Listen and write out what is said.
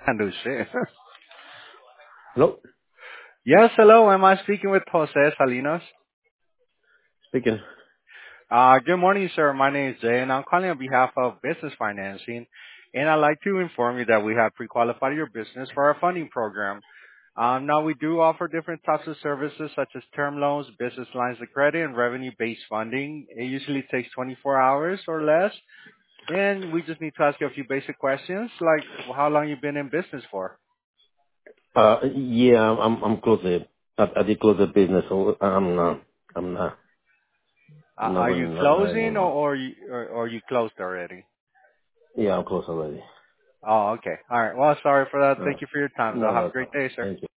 Handle shit. Hello, Yes, hello. Am I speaking with Jose Salinas? speaking. Good morning, sir. My name is Jay, and I'm calling on behalf of Business Financing. And I'd like to inform you that we have pre-qualified your business for our funding program. Now, we do offer different types of services such as term loans, business lines of credit, and revenue-based funding. It usually takes 24 hours or less. And we just need to ask you a few basic questions, like how long you've been in business for. Yeah, I'm closing. I did close the business, so I'm not I'm not Are you going not closing, anymore. or you closed already? Yeah, I'm closed already. Oh, okay. All right. Well, sorry for that. Uh, Thank you for your time, though. no, Have a no great problem. day, sir. Thank you.